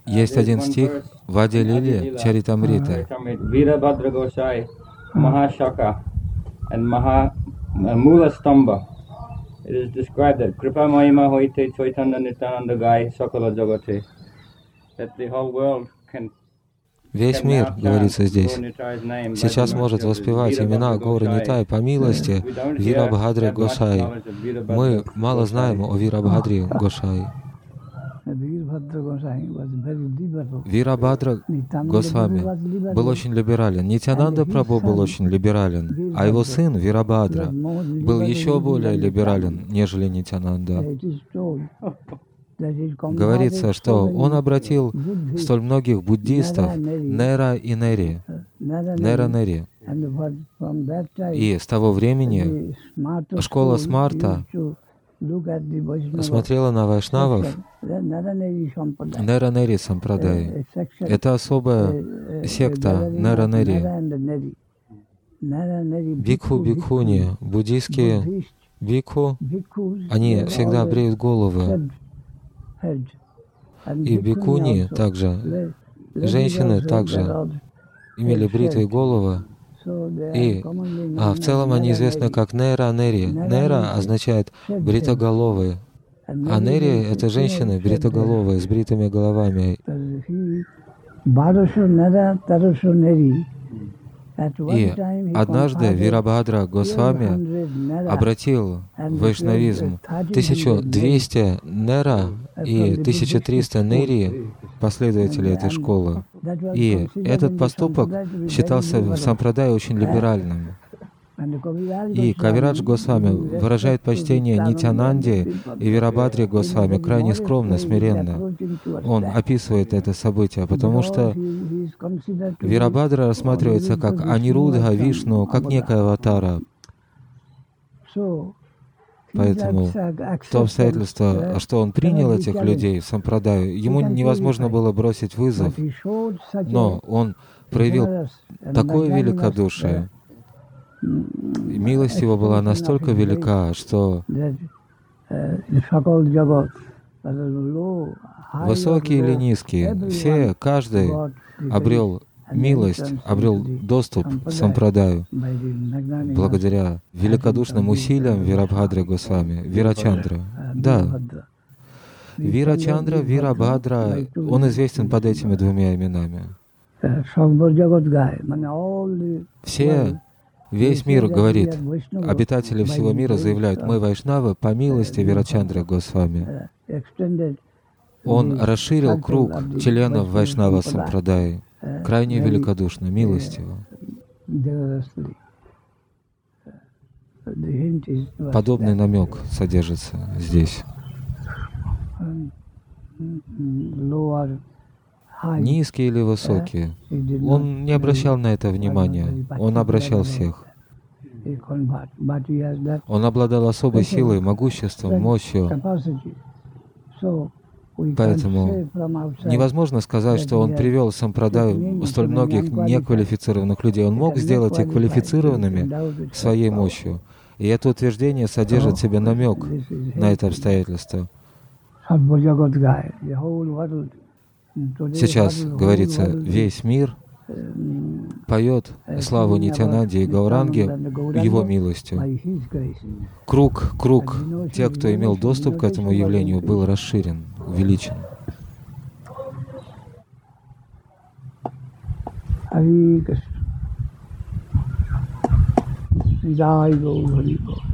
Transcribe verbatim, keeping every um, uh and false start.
Есть один стих в Ади Лиле Чаритамрита. Virabhadra Gosai, Mahashaka and Maha Mula Stamba. It is described that Kripa Mahima Hoite Chaitanya Nityananda Gai Sakala Jagate, that the whole world can Весь мир, говорится здесь, сейчас может воспевать имена Гаура Нитай по милости Вирабхадра Госай. Мы мало знаем о Вирабхадре Госай. Вирабхадра Госвами был очень либерален. Нитянанда Прабху был очень либерален, а его сын Вирабхадра был еще более либерален, нежели Нитянанда. Говорится, что он обратил столь многих буддистов Нера и Нери, Нера Нери. И с того времени школа Смарта смотрела на вайшнавов Нера Нери Сампрадай. Это особая секта Нера Нери. Бикху, бикхуни, буддийские бикху, они всегда бреют головы. И бикуни также, женщины также имели бритые головы. И а в целом они известны как Нера Нери. Нера означает бритоголовые, а Нери — это женщины бритоголовые, с бритыми головами. И однажды Вирабхадра Госвами обратил в вайшнавизм тысячу двести Нера и тысячу триста Нери, последователей этой школы. И этот поступок считался в сампрадае очень либеральным. И Кавирадж Госвами выражает почтение Нитянанде и Вирабхадре Госвами крайне скромно, смиренно. Он описывает это событие, потому что Вирабхадра рассматривается как Анирудха Вишну, как некая аватара. Поэтому то обстоятельство, что он принял этих людей в сампрадаю, ему невозможно было бросить вызов, но он проявил такое великодушие. Милость его была настолько велика, что высокие или низкие, все, каждый обрел милость, обрел доступ к сампрадаю благодаря великодушным усилиям Вирабхадры Госвами, Вирачандра. Да, Вирачандра, Вирабхадра, он известен под этими двумя именами. Все Весь мир говорит, обитатели всего мира заявляют, мы вайшнавы по милости Вирачандры Госвами. Он расширил круг членов вайшнава сампрадаи, крайне великодушно, милостиво. Подобный намек содержится здесь. Низкие или высокие. Он не обращал на это внимания. Он обращал всех. Он обладал особой силой, могуществом, мощью. Поэтому невозможно сказать, что он привел в сампрадаю столь многих неквалифицированных людей. Он мог сделать их квалифицированными своей мощью. И это утверждение содержит в себе намек на это обстоятельство. Сейчас, говорится, весь мир поет славу Нитянанде и Гауранге его милостью. Круг, круг тех, кто имел доступ к этому явлению, был расширен, увеличен. Jai Gaur Hari Gaur.